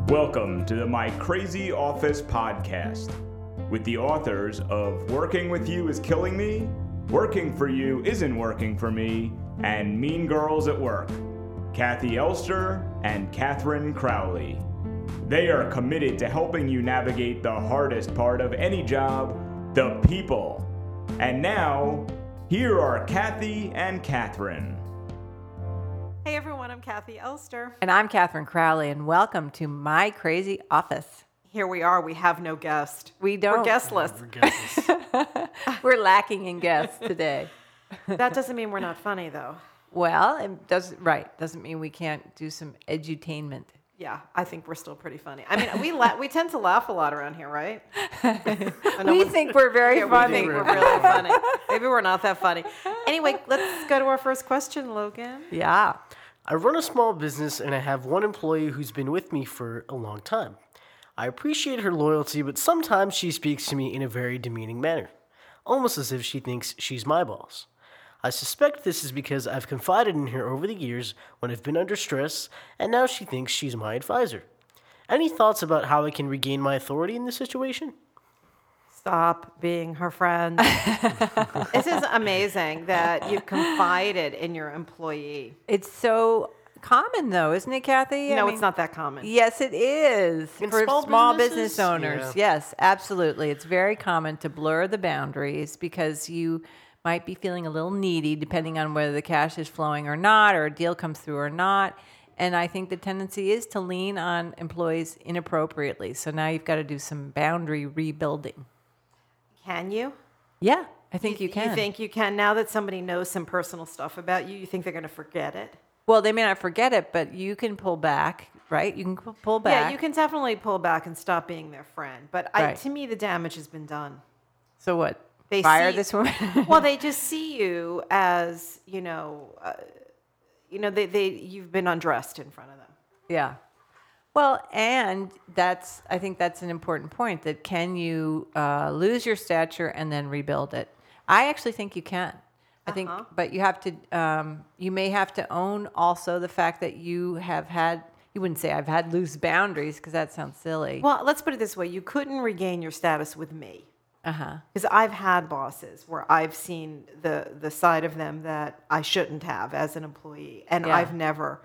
Welcome to the My Crazy Office podcast with the authors of Working With You Is Killing Me, Working For You Isn't Working For Me, and Mean Girls at Work, Kathy Elster and Catherine Crowley. They are committed to helping you navigate the hardest part of any job, the people. And now, here are Kathy and Catherine. Hey everyone, I'm Kathy Elster. And I'm Catherine Crowley, and welcome to My Crazy Office. Here we are. We have no guest. We don't. We're guestless. We're lacking in guests today. That doesn't mean we're not funny, though. Well, it doesn't mean we can't do some edutainment. Yeah, I think we're still pretty funny. I mean, we tend to laugh a lot around here, right? We think we're very funny. We think we're really funny. Maybe we're not that funny. Anyway, let's go to our first question, Logan. Yeah. I run a small business and I have one employee who's been with me for a long time. I appreciate her loyalty, but sometimes she speaks to me in a very demeaning manner, almost as if she thinks she's my boss. I suspect this is because I've confided in her over the years when I've been under stress, and now she thinks she's my advisor. Any thoughts about how I can regain my authority in this situation? Stop being her friend. This is amazing that you confided in your employee. It's so common, though, isn't it, Kathy? No, it's not that common. Yes, it is. In For small business businesses? owners. Yeah. Yes, absolutely. It's very common to blur the boundaries because you might be feeling a little needy depending on whether the cash is flowing or not, or a deal comes through or not. And I think the tendency is to lean on employees inappropriately. So now you've got to do some boundary rebuilding. Can you? Yeah, I think you can. You think you can? Now that somebody knows some personal stuff about you, you think they're going to forget it? Well, they may not forget it, but you can pull back, right? You can pull back. Yeah, you can definitely pull back and stop being their friend. But Right. to me, the damage has been done. So what? They Fire see- this woman? Well, they just see you as, you've been undressed in front of them. Yeah. Well, and I think that's an important point, that can you lose your stature and then rebuild it? I actually think you can. I think, but you have to, you may have to own also the fact that you wouldn't say I've had loose boundaries because that sounds silly. Well, let's put it this way. You couldn't regain your status with me. Uh-huh. Because I've had bosses where I've seen the side of them that I shouldn't have as an employee. And Yeah. I've never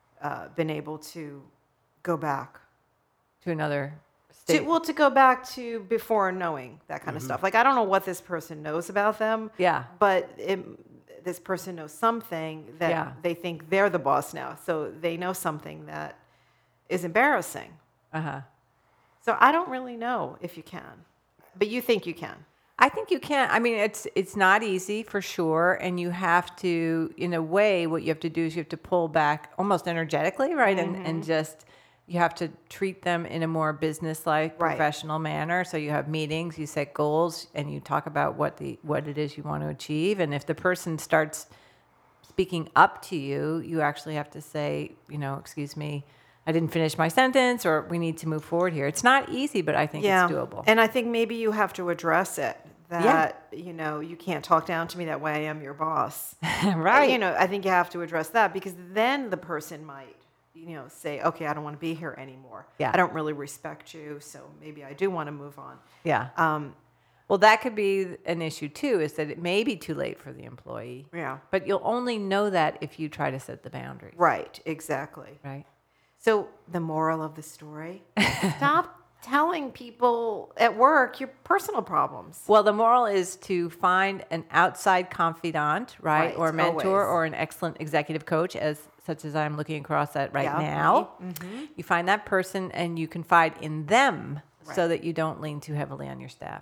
been able to go back. To another state. To go back to before knowing that kind of stuff. Like, I don't know what this person knows about them. Yeah. But this person knows something that Yeah. they think they're the boss now. So they know something that is embarrassing. Uh-huh. So I don't really know if you can. But you think you can. I think you can. I mean, it's not easy for sure, and you have to, in a way, what you have to do is you have to pull back almost energetically, right? And just you have to treat them in a more business-like, Right. professional manner. So you have meetings, you set goals, and you talk about what it is you want to achieve. And if the person starts speaking up to you, you actually have to say, excuse me, I didn't finish my sentence, or we need to move forward here. It's not easy, but I think it's doable. And I think maybe you have to address it. That, you can't talk down to me that way. I'm your boss. Right. I think you have to address that, because then the person might, say, okay, I don't want to be here anymore. Yeah. I don't really respect you, so maybe I do want to move on. Yeah. Well, that could be an issue too, is that it may be too late for the employee. Yeah. But you'll only know that if you try to set the boundaries. Right, exactly. Right. So the moral of the story, stop telling people at work your personal problems. Well, the moral is to find an outside confidant, right? Right, Or mentor, always. or an excellent executive coach, such as I'm looking across at right Yeah, now. me. Mm-hmm. You find that person and you confide in them so Right. that you don't lean too heavily on your staff.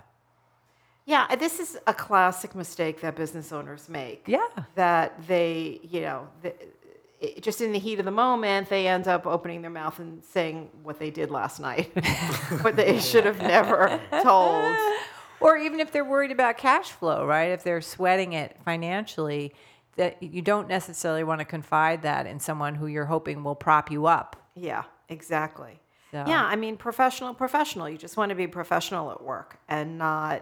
Yeah, this is a classic mistake that business owners make. Yeah. That they, just in the heat of the moment, they end up opening their mouth and saying what they did last night, what they should have never told. Or even if they're worried about cash flow, right? If they're sweating it financially, that you don't necessarily want to confide that in someone who you're hoping will prop you up. Yeah, exactly. So- Yeah, I mean, professional. You just want to be professional at work and not,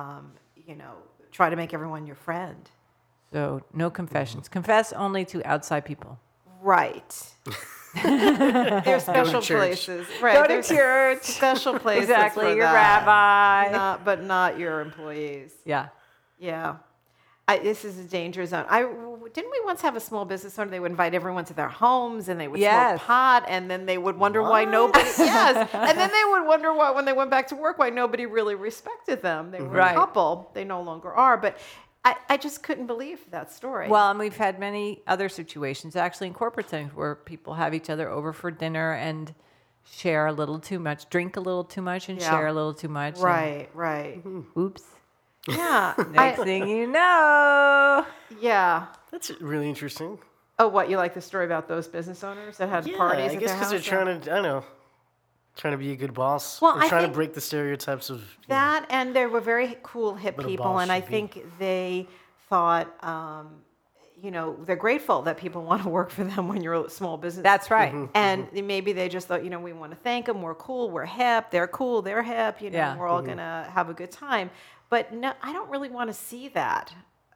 try to make everyone your friend. So no confessions. Confess only to outside people. Right. There's special church. places. Right. Go to there's church. Special places Exactly, for your that. rabbi. But not your employees. Yeah. Yeah. This is a danger zone. Didn't we once have a small business owner? They would invite everyone to their homes, and they would Yes. smoke pot, and then they would wonder why nobody. Yes, and then they would wonder why, when they went back to work, why nobody really respected them. They were Right. a couple. They no longer are. But I just couldn't believe that story. Well, and we've had many other situations, actually in corporate settings, where people have each other over for dinner and share a little too much, drink a little too much, and Yeah. share a little too much. and right. oops. Yeah. Next thing you know. Yeah. That's really interesting. Oh, what, you like the story about those business owners that had Yeah, parties I at guess their because they're house? trying to, trying to be a good boss. Well, They're I trying think to break the stereotypes of That, and they were very cool, hip What a people, boss and I should be. think they thought, they're grateful that people want to work for them when you're a small business. That's right. And maybe they just thought, we want to thank them. We're cool. We're hip. They're cool. They're hip. Yeah. We're all going to have a good time. But no, I don't really want to see that.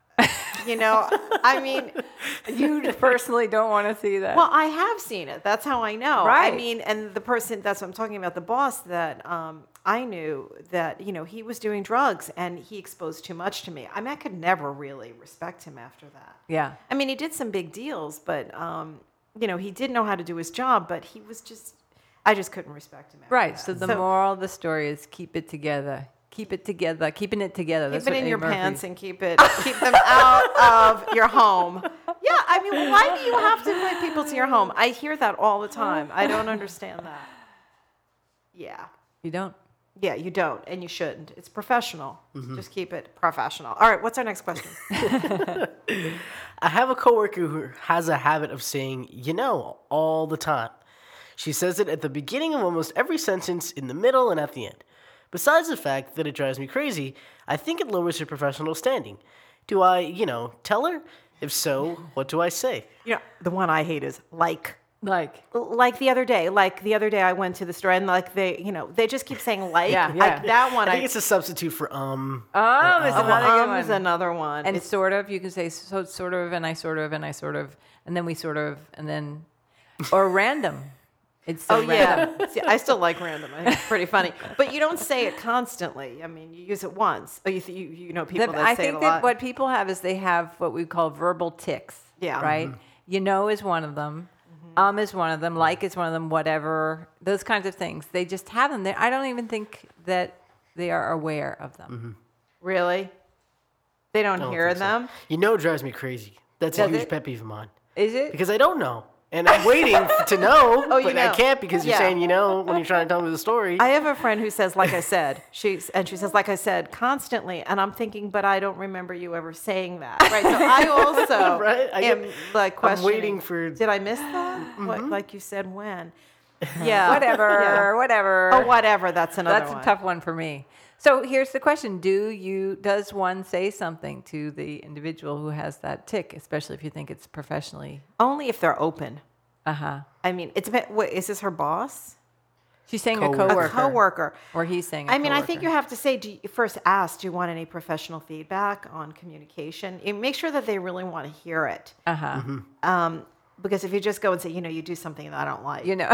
I mean, You personally don't want to see that. well, I have seen it. That's how I know. Right. I mean, and the person, that's what I'm talking about, the boss that I knew that, he was doing drugs and he exposed too much to me. I mean, I could never really respect him after that. yeah. I mean, he did some big deals, but, he did know how to do his job, but I just couldn't respect him after Right. that. So the moral of the story is keep it together. Keep it together. Keeping it together. That's Keep it what in Eddie your Murphy- pants and keep them out of your home. Yeah, I mean, why do you have to invite people to your home? I hear that all the time. I don't understand that. Yeah. You don't. Yeah, you don't, and you shouldn't. It's professional. Mm-hmm. Just keep it professional. All right, what's our next question? I have a coworker who has a habit of saying, all the time. She says it at the beginning of almost every sentence, in the middle, and at the end. Besides the fact that it drives me crazy, I think it lowers her professional standing. Do I, tell her? If so, what do I say? The one I hate is like. Like The other day. Like the other day I went to the store and they just keep saying like. Yeah, yeah. That one I think it's a substitute for is Oh, another good is one. another one. And It's- sort of, you can say so, sort of, and I sort of, and I sort of, and then we sort of, and then, or random. It's so Oh random. yeah, see, I still like random. I think it's pretty funny, but you don't say it constantly. I mean, you use it once. Oh, you know people that I say it think a that lot. what people have is they have what we call verbal tics. Yeah. Right? Is one of them. Is one of them. Like is one of them. Whatever. Those kinds of things. They just have them. I don't even think that they are aware of them. Really, they don't I don't hear think so. them. It drives me crazy. That's a Does huge it? pet peeve of mine. Is it? Because I don't know. And I'm waiting to know, Oh, you but I know. can't because you're Yeah. saying when you're trying to tell me the story. I have a friend who says, like I said, she says, like I said, constantly. And I'm thinking, but I don't remember you ever saying that. Right. So I also Right, am like questioning. waiting for- Did I miss that? What, like you said, when? Yeah. Whatever. Yeah. Whatever. Oh, whatever. That's another That's one. a tough one for me. So here's the question: does one say something to the individual who has that tic, especially if you think it's professionally? Only if they're open. I mean, it's a bit, wait, is this her boss? She's saying Coworker. a coworker. A coworker. Or he's saying. I mean, I think you have to say, first ask, do you want any professional feedback on communication? And make sure that they really want to hear it. Because if you just go and say, you do something that I don't like. You know.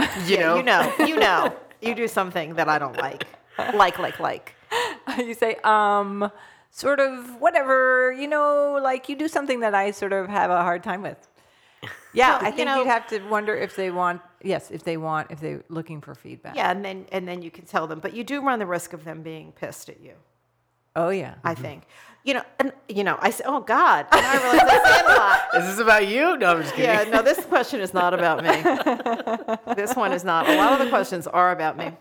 You do something that I don't like. Like. You say, sort of, whatever, like you do something that I sort of have a hard time with. Yeah, Well, I think you'd have to wonder if they're looking for feedback. Yeah, and then you can tell them. But you do run the risk of them being pissed at you, Oh, yeah. I think. I say, oh, God. And I realize I say it a lot. Is this about you? No, I'm just kidding. Yeah, no, this question is not about me. This one is not. A lot of the questions are about me.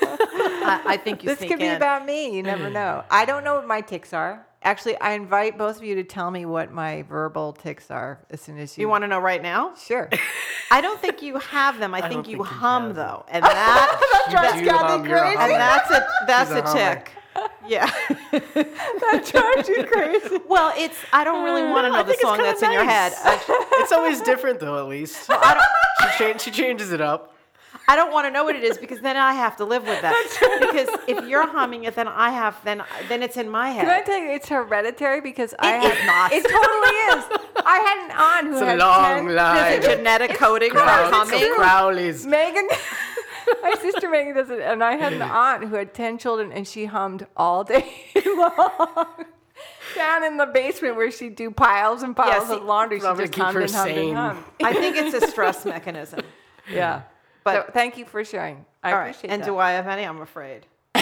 I think you This sneak could be in. about me. You never know. I don't know what my tics are. Actually, I invite both of you to tell me what my verbal tics are as soon as You want to know right now? Sure. I don't think you have them. I think don't you think you hum, have though. And that, You do hum, you're a and hummer. that's She's a a hummer. tick. Yeah. That drives you crazy. Well, I don't really want to know the think it's song kinda that's in your head. nice. It's always different, though, at least. She changes it up. I don't want to know what it is because then I have to live with that. Because if you're humming it, then then it's in my head. Can I tell you, it's hereditary because It is not. It totally is. I had an aunt who It's a had long 10 line. Genetic coding for humming. Crowley's. Megan, my sister Megan does it, and I had an aunt who had 10 children, and she hummed all day long. Down in the basement where she'd do piles and piles of laundry, she probably just keep hummed her and hummed sane. and hummed. I think it's a stress mechanism. Yeah. But- So thank you for sharing. I All right. appreciate And that. do I have any? I'm afraid.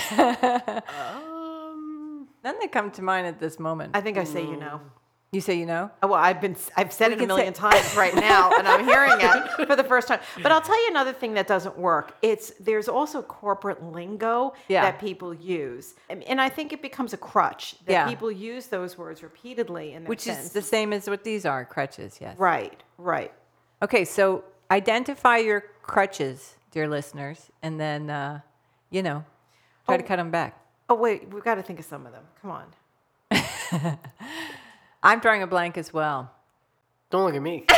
None that come to mind at this moment. I think I say you know. You say you know? Well, I've said it a can million say- times right now, and I'm hearing it for the first time. But I'll tell you another thing that doesn't work. There's also corporate lingo that people use, and I think it becomes a crutch that people use those words repeatedly in their Which sentence. is the same as what these are, crutches, yes. Right. Okay, so identify your crutches, dear listeners, and then, try to cut them back. Oh wait, we've got to think of some of them. Come on. I'm drawing a blank as well. Don't look at me.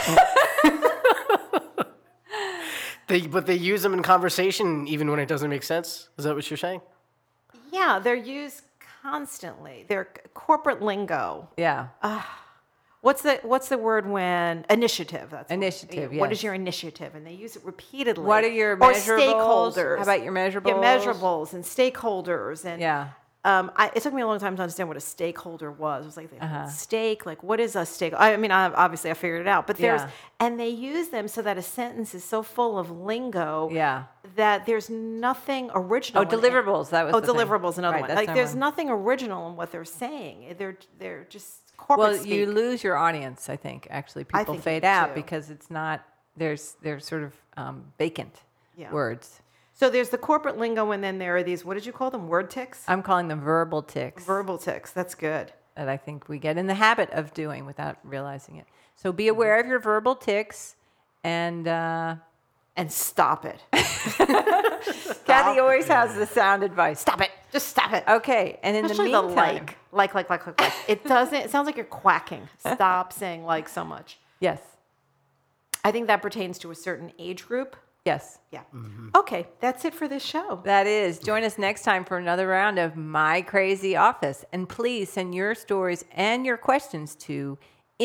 But they use them in conversation even when it doesn't make sense? Is that what you're saying? Yeah, they're used constantly. They're corporate lingo. Yeah. What's the word when initiative? That's Initiative, What is yes. your initiative? And they use it repeatedly. What are your Or measurables? stakeholders? How about your measurables? Yeah, measurables and stakeholders and Yeah. It took me a long time to understand what a stakeholder was. It was like stake. Like, what is a stake? I mean, obviously I figured it out, but and they use them so that a sentence is so full of lingo that there's nothing original. Oh, deliverables. That was the thing. deliverables, another Right, one. that's Like, there's number one. nothing original in what they're saying. They're just corporate Well, speak. you lose your audience, I think. Actually, I people think fade you out do. because it's not, they're sort of vacant words. So there's the corporate lingo, and then there are these, what did you call them? Word ticks? I'm calling them verbal tics. Verbal ticks. That's good. That I think we get in the habit of doing without realizing it. So be aware of your verbal tics, and Stop it. Kathy always has the sound advice. Stop it. Just stop it. Okay, and in Especially the meantime, like. It sounds like you're quacking. Stop saying like so much. yes, I think that pertains to a certain age group. yes, Yeah. Okay, that's it for this show. that is. Join us next time for another round of My Crazy Office, and please send your stories and your questions to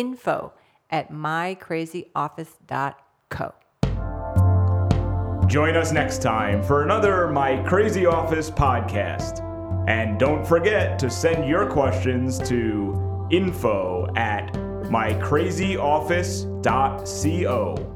info@mycrazyoffice.co. Join us next time for another My Crazy Office podcast. And don't forget to send your questions to info@mycrazyoffice.co.